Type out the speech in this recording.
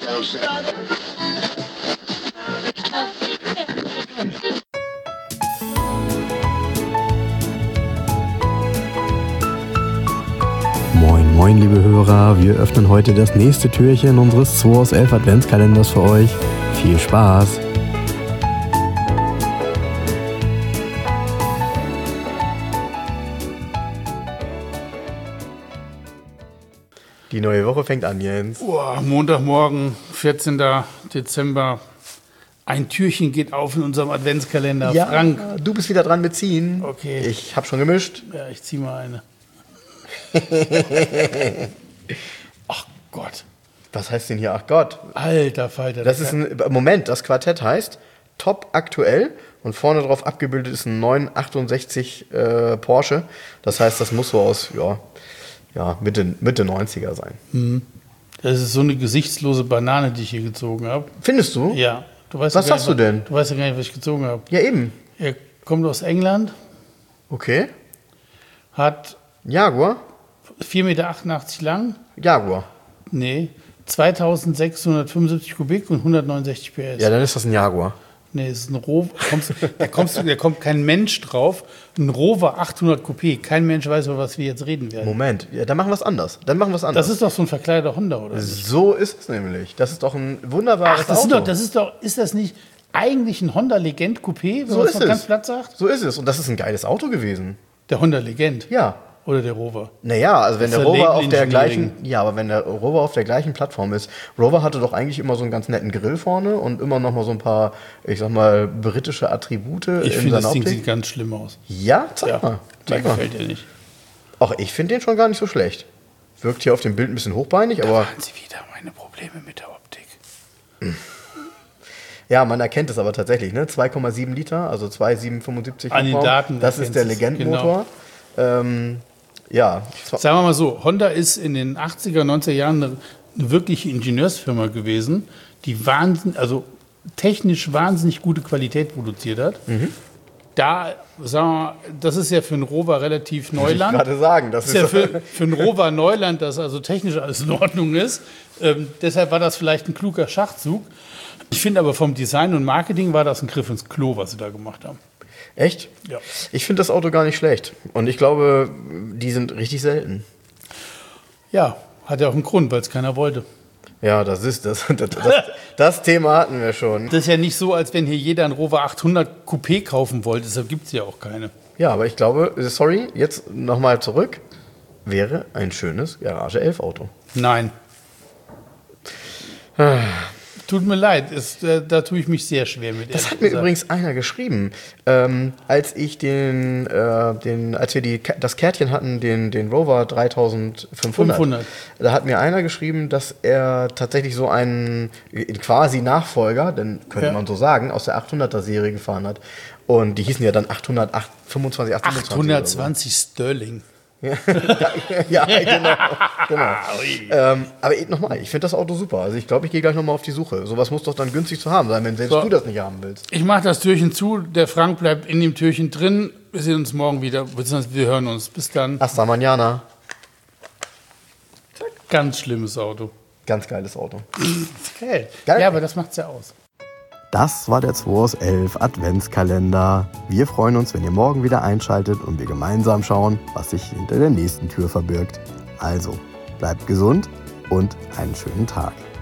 Moin, moin, liebe Hörer, wir öffnen heute das nächste Türchen unseres 2 aus 11 Adventskalenders für euch. Viel Spaß! Die neue Woche fängt an, Jens. Montagmorgen, 14. Dezember. Ein Türchen geht auf in unserem Adventskalender. Ja, Frank. du bist wieder dran mit Ziehen. Okay. Ich habe schon gemischt. Ja, ich ziehe mal eine. Ach Gott. Was heißt denn hier? Ach Gott. Alter Falter. Das ist das Quartett heißt Top aktuell und vorne drauf abgebildet ist ein 968 Porsche. Das heißt, das muss so aus Mitte 90er sein. Das ist so eine gesichtslose Banane, die ich hier gezogen habe. Findest du? Ja. Du weißt Was sagst du denn? Du weißt ja gar nicht, was ich gezogen habe. Ja, eben. Er kommt aus England, Okay. hat Jaguar? 4,88 Meter lang. Jaguar. Nee, 2675 Kubik und 169 PS. Ja, dann ist das ein Jaguar. Nee, es ist ein Rover. Da kommt kein Mensch drauf. Ein Rover 800 Coupé. Kein Mensch weiß, über was wir jetzt reden werden. Moment, ja, dann machen wir es anders. Das ist doch so ein verkleideter Honda, oder? So ist es nämlich. Das ist doch ein wunderbares Auto. Ist das nicht eigentlich ein Honda Legend Coupé, wenn So man ist es es. ganz platt sagt? So ist es. Und das ist ein geiles Auto gewesen. Der Honda Legend Ja. oder der Rover? Naja, also wenn Das der ist ja Rover auf der Label gleichen, Engineering. aber wenn der Rover auf der gleichen Plattform ist, Rover hatte doch eigentlich immer so einen ganz netten Grill vorne und immer noch mal so ein paar, ich sag mal, britische Attribute Ich in finde, seiner das Ding Optik. sieht ganz schlimm aus. Ja, zeig Ja, mal. mir Zeig mal. gefällt der nicht. Ach, ich finde den schon gar nicht so schlecht. Wirkt hier auf dem Bild ein bisschen hochbeinig, aber Haben Sie wieder meine Probleme mit der Optik? ja, man erkennt es aber tatsächlich, ne? 2,7 Liter, also 2,775 An den Hubraum. Daten Das ist der erkennst du es, Legendmotor. Ja, Sagen wir mal so, Honda ist in den 80er, 90er Jahren eine wirkliche Ingenieursfirma gewesen, die technisch wahnsinnig gute Qualität produziert hat. Da, sagen wir mal, das ist ja für einen Rover relativ ich Neuland. gerade sagen, das Das ist ja für einen Rover Neuland, dass also technisch alles in Ordnung ist. Deshalb war das vielleicht ein kluger Schachzug. Ich finde aber vom Design und Marketing war das ein Griff ins Klo, was sie da gemacht haben. echt? Ja. Ich finde das Auto gar nicht schlecht. Und ich glaube, die sind richtig selten. Ja, hat ja auch einen Grund, weil es keiner wollte. Ja, das Thema hatten wir schon. Das ist ja nicht so, als wenn hier jeder einen Rover 800 Coupé kaufen wollte. Deshalb gibt es ja auch keine. Ja, aber ich glaube, sorry, jetzt nochmal zurück, wäre ein schönes Garage 11 Auto. Nein. Tut mir leid, da tue ich mich sehr schwer mit. Das hat mir übrigens einer geschrieben, als ich als wir das Kärtchen hatten, den Rover 3500. 500. Da hat mir einer geschrieben, dass er tatsächlich so einen quasi Nachfolger, denn könnte Ja. man so sagen, aus der 800er Serie gefahren hat. Und die hießen ja dann 825, 820 Sterling. Ja, genau. Aber nochmal, ich finde das Auto super. Also ich glaube, ich gehe gleich nochmal auf die Suche. Sowas muss doch dann günstig zu haben sein, wenn selbst So. du das nicht haben willst. Ich mache das Türchen zu, der Frank bleibt in dem Türchen drin. Wir sehen uns morgen wieder, beziehungsweise wir hören uns. Bis dann. Hasta mañana. Ganz schlimmes Auto. Ganz geiles Auto. Geil. Geil. Ja, aber das macht's ja aus. Das war der 2 aus 11 Adventskalender. Wir freuen uns, wenn ihr morgen wieder einschaltet und wir gemeinsam schauen, was sich hinter der nächsten Tür verbirgt. Also, bleibt gesund und einen schönen Tag.